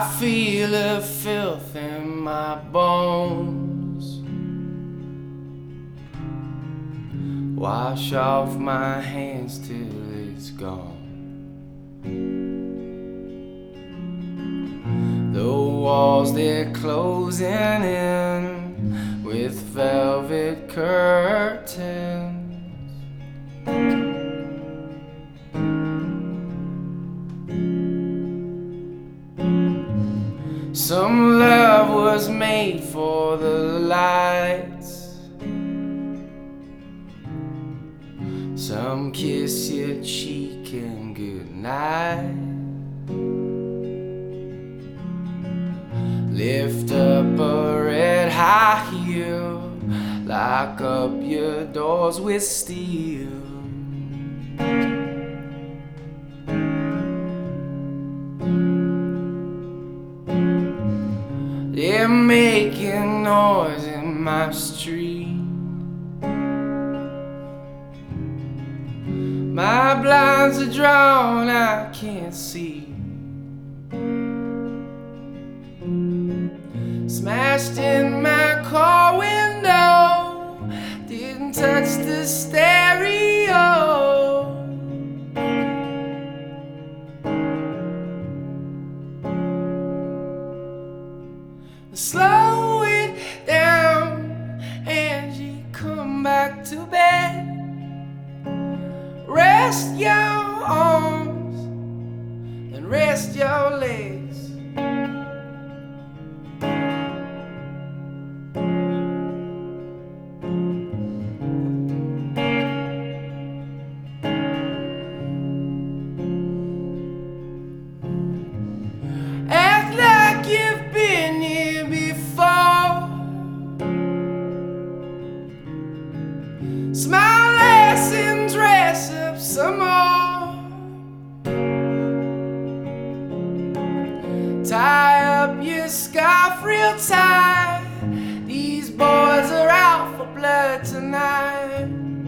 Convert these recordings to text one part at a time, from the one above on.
feel the filth in my bones. Wash off my hands till it's gone. The walls, they're closing in with velvet curtains. Some love was made for the lights. Some kiss your cheek and goodnight. Lift up a red high heel, lock up your doors with steel. They're making noise in my street. My blinds are drawn, I can't see. Smashed in my car window, didn't touch the stereo. Slow it down, Angie, come back to bed. Rest your arms and rest your legs. Act like you've been here before. Smile less and dress up some more. Tie up your scarf real tight. These boys are out for blood tonight.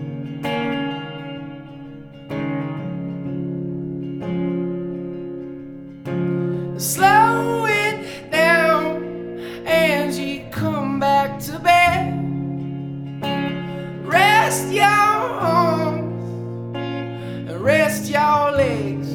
Slow it down, Angie, come back to bed. Rest your arms and rest your legs.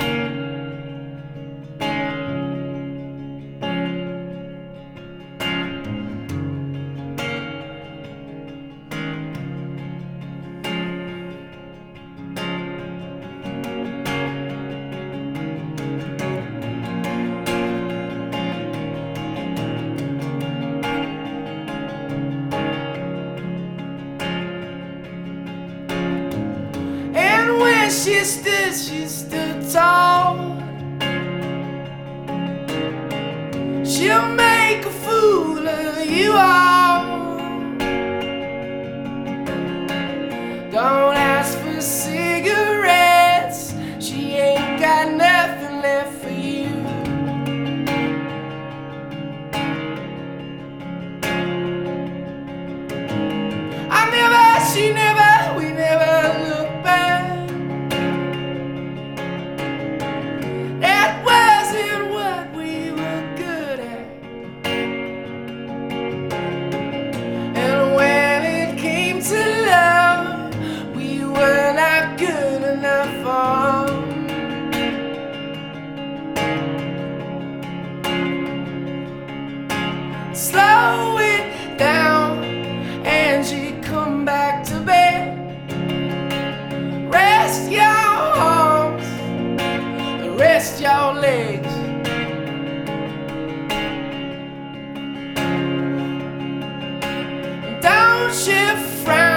She stood tall. She'll make a fool of you all. Don't ask for cigarettes, she ain't got nothing left for you. We never looked back. Slow it down, Angie, come back to bed. Rest your arms, rest your legs. Don't you frown.